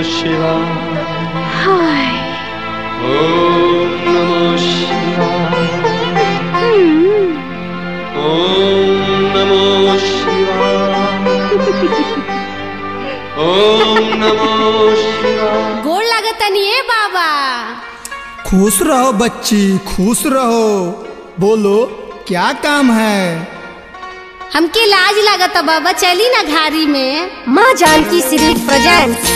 शिवाय। हाय ओम नमो शिवाय। ओम नमो शिवाय। ओम नमो शिवाय। गोड़ लागतनी है बाबा। खुश रहो बच्ची, खुश रहो। बोलो क्या काम है? हमके लाज लागता बाबा, चली ना घारी में। माँ जानकी सीरीज प्रेजेंट्स।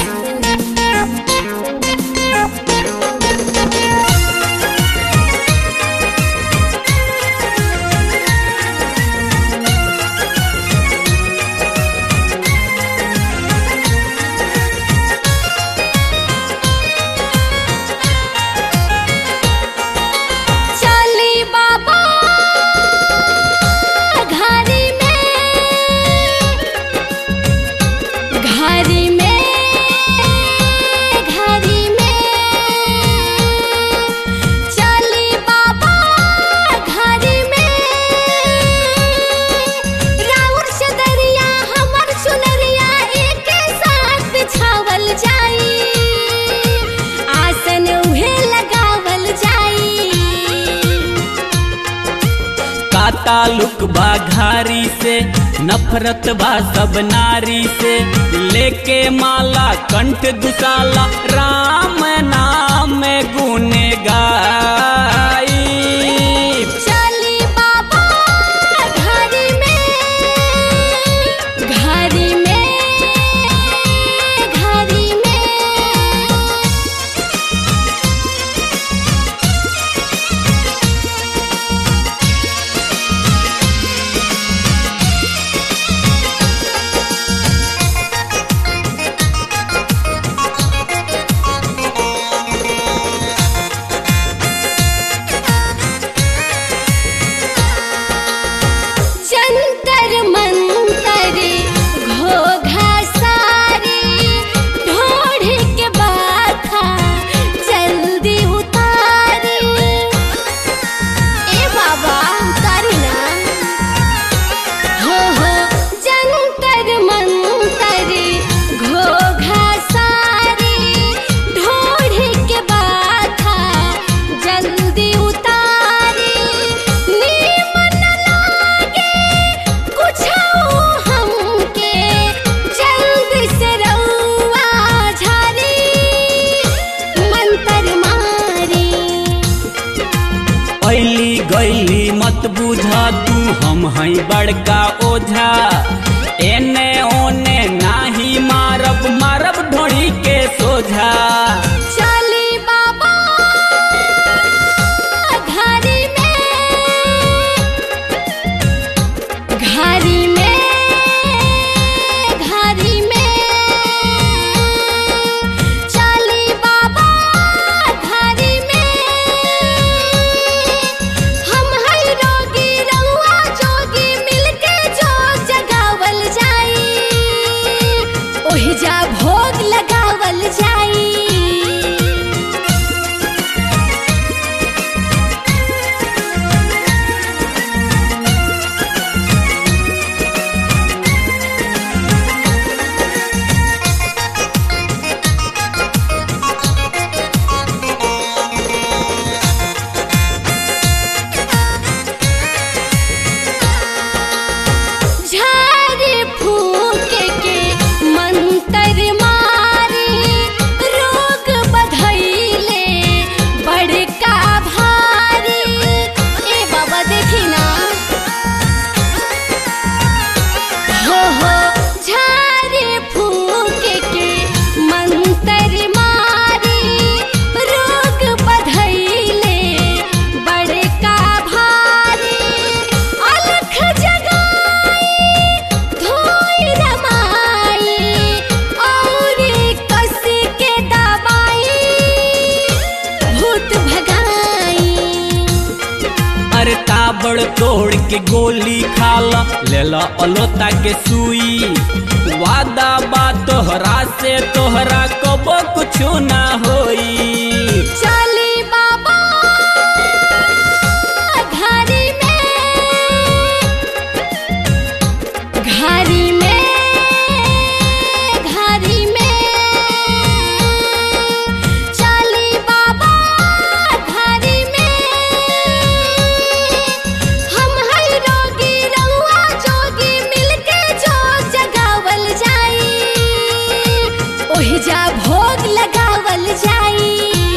ताल्लुक बा घारी से, नफरत बा सब नारी से। लेके माला कंठ दुसाला, राम नाम गुण गाई। चली बाबा घारी में, घारी में, घारी में। गैली मत बुझा तू, हम हई बड़का ओझा। एने ओने नाही मारब, मारब ढोड़ी के सोझा। चली बाबा घारी में, घारी में, घारी में। चली बाबा घारी में। हम हई रोगी रउआ जोगी, मिलके जोग जगावल जाई। ओहि जा भोग लगावल जाई। झाड़ी फूक के मंतर मारी, रोग बधैले बड़का भारी। ए बाबा देखी ना, हो झाड़ी फूक के मंतर मारी, रोग बधैले बड़का भारी। अलख जगाई धोई रमाई, और कस के दबाई भूत भगाई। अरे ताबड़ तोड़ के गोली खाला, लेला अलोता के सुई। वादा बा तोहरा से, तोहरा कबो कुछो ना होई। चली बाबा घारी में, घारी में, घारी में। ओहि जा भोग लगावल जाई।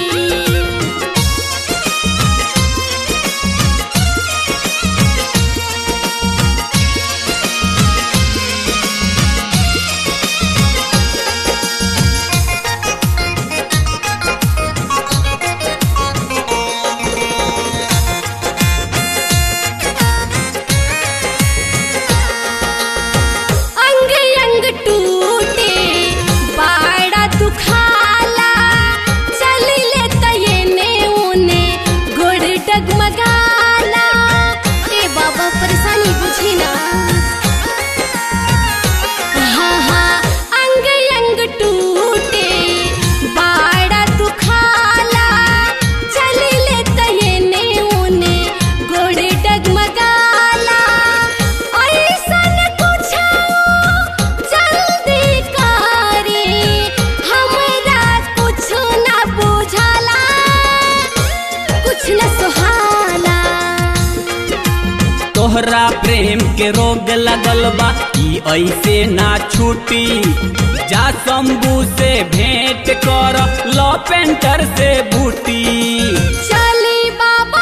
तोहरा प्रेम के रोग लगल बा ई ऐसे ना छूटी। जा शंभू से भेंट कर लो पेंटर से बूटी। चली बाबा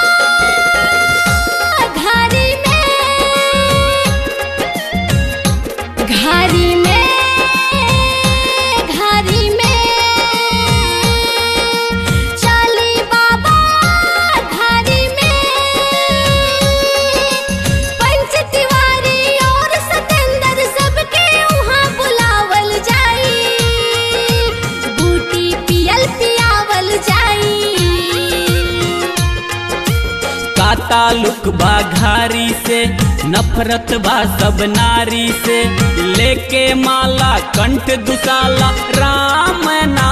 घारी में चली बाबा घारी में। पंच तिवारी और सतेंद्र सबके वहाँ बुलावल जाई। बूटी पियल पियावल जाई। का ताल्लुक बा घारी से, नफरत बा सब नारी से। लेके माला कंठ दुसाला राम ना